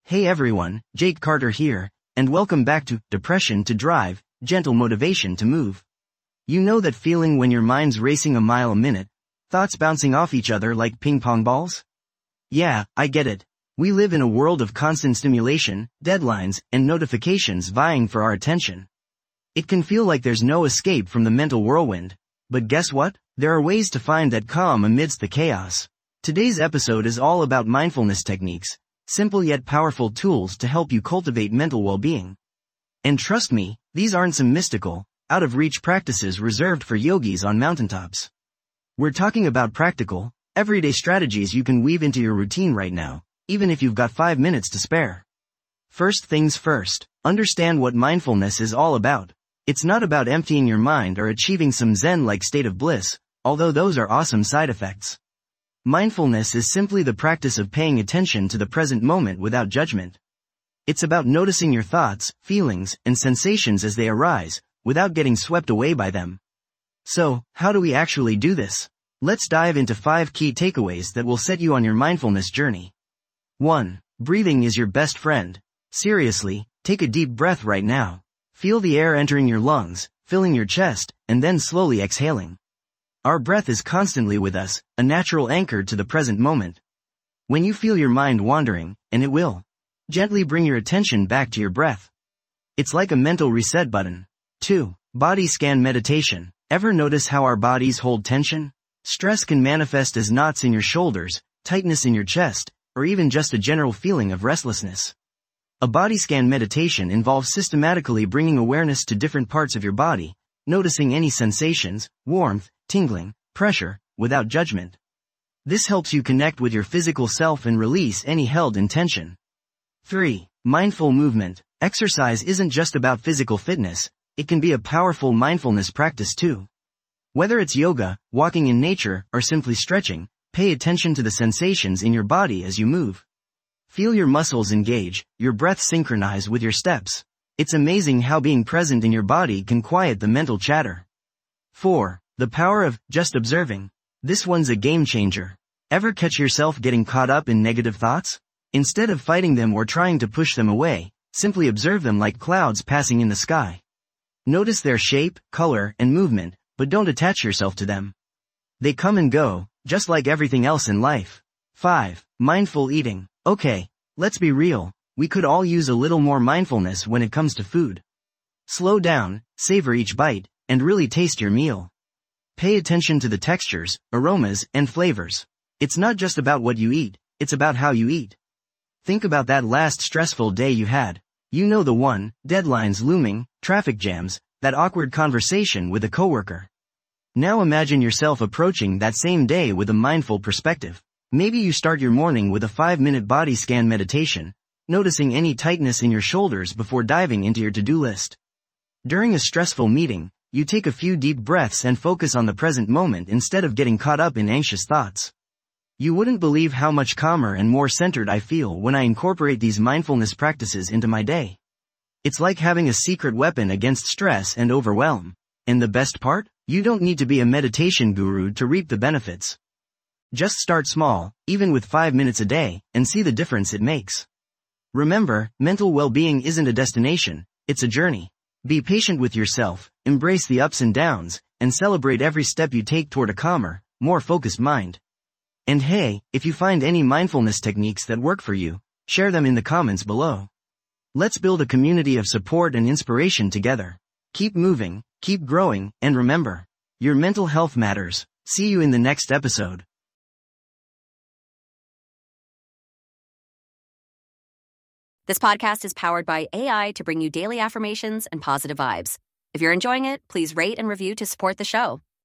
Hey everyone, Jake Carter here, and welcome back to Depression to Drive, Gentle Motivation to Move. You know that feeling when your mind's racing a mile a minute, thoughts bouncing off each other like ping pong balls? Yeah, I get it. We live in a world of constant stimulation, deadlines, and notifications vying for our attention. It can feel like there's no escape from the mental whirlwind. But guess what? There are ways to find that calm amidst the chaos. Today's episode is all about mindfulness techniques, simple yet powerful tools to help you cultivate mental well-being. And trust me, these aren't some mystical, out-of-reach practices reserved for yogis on mountaintops. We're talking about practical, everyday strategies you can weave into your routine right now, even if you've got 5 minutes to spare. First things first, understand what mindfulness is all about. It's not about emptying your mind or achieving some Zen-like state of bliss, although those are awesome side effects. Mindfulness is simply the practice of paying attention to the present moment without judgment. It's about noticing your thoughts, feelings, and sensations as they arise, without getting swept away by them. So, how do we actually do this? Let's dive into 5 key takeaways that will set you on your mindfulness journey. 1. Breathing is your best friend. Seriously, take a deep breath right now. Feel the air entering your lungs, filling your chest, and then slowly exhaling. Our breath is constantly with us, a natural anchor to the present moment. When you feel your mind wandering, and it will, gently bring your attention back to your breath. It's like a mental reset button. 2. Body scan meditation. Ever notice how our bodies hold tension? Stress can manifest as knots in your shoulders, tightness in your chest, or even just a general feeling of restlessness. A body scan meditation involves systematically bringing awareness to different parts of your body, noticing any sensations, warmth, tingling, pressure, without judgment. This helps you connect with your physical self and release any held in tension. 3. Mindful movement. Exercise isn't just about physical fitness, it can be a powerful mindfulness practice too. Whether it's yoga, walking in nature, or simply stretching, pay attention to the sensations in your body as you move. Feel your muscles engage, your breath synchronize with your steps. It's amazing how being present in your body can quiet the mental chatter. 4. The power of just observing. This one's a game changer. Ever catch yourself getting caught up in negative thoughts? Instead of fighting them or trying to push them away, simply observe them like clouds passing in the sky. Notice their shape, color, and movement, but don't attach yourself to them. They come and go, just like everything else in life. 5. Mindful eating. Okay, let's be real, we could all use a little more mindfulness when it comes to food. Slow down, savor each bite, and really taste your meal. Pay attention to the textures, aromas, and flavors. It's not just about what you eat, it's about how you eat. Think about that last stressful day you had. You know the one, deadlines looming, traffic jams, that awkward conversation with a coworker. Now imagine yourself approaching that same day with a mindful perspective. Maybe you start your morning with a 5-minute body scan meditation, noticing any tightness in your shoulders before diving into your to-do list. During a stressful meeting, you take a few deep breaths and focus on the present moment instead of getting caught up in anxious thoughts. You wouldn't believe how much calmer and more centered I feel when I incorporate these mindfulness practices into my day. It's like having a secret weapon against stress and overwhelm. And the best part? You don't need to be a meditation guru to reap the benefits. Just start small, even with 5 minutes a day, and see the difference it makes. Remember, mental well-being isn't a destination, it's a journey. Be patient with yourself, embrace the ups and downs, and celebrate every step you take toward a calmer, more focused mind. And hey, if you find any mindfulness techniques that work for you, share them in the comments below. Let's build a community of support and inspiration together. Keep moving, keep growing, and remember, your mental health matters. See you in the next episode. This podcast is powered by AI to bring you daily affirmations and positive vibes. If you're enjoying it, please rate and review to support the show.